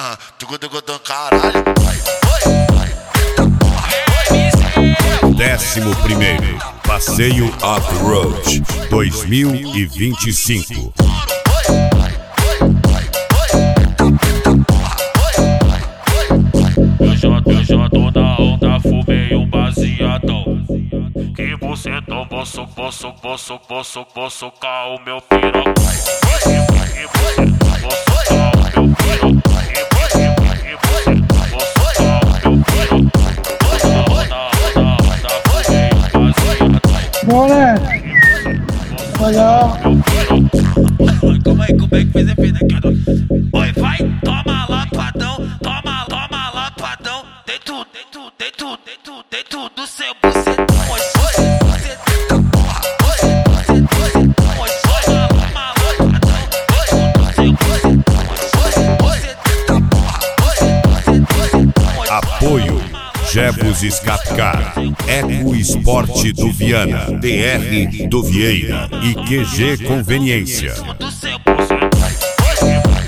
Caralho. 11º Passeio Off-Road 2025. Eu já tô na onda, fumei um baseadão. Que você não vou socar o meu piroca. Que você não vou socar o meu piroca. Que você não vou socar o meu piroca. Moleque, olha. Como é que fez efeito aqui? Oi, vai, toma lapadão, toma lapadão. Dentro do seu bucetão. Apoio Jebus Escapcar, Eco Esporte do Viana, DR do Vieira e QG Conveniência. Do seu bucetão.